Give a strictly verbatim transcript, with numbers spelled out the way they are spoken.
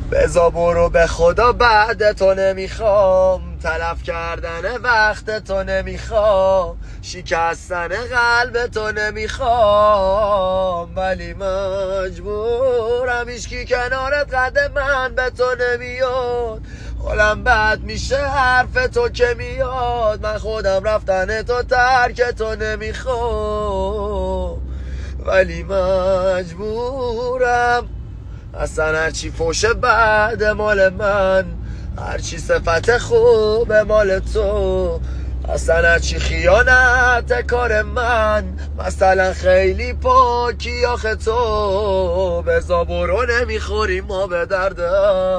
بزا برو به خدا بعد تو نمیخوام، تلف کردن وقت تو نمیخوام، شکستن قلب تو نمیخوام، ولی مجبورم هیچکی کنارت قد من به تو نمیاد. حالم بد میشه حرف تو که میاد، من خودم رفتن تو ترک تو نمیخوام، ولی مجبورم. اصلا هرچی فوش بعد مال من، هرچی صفت خوب مال تو، اصلا هرچی خیانت کار من، مثلا خیلی پاکی آخه تو. بزا برو نمیخوریم ما به درد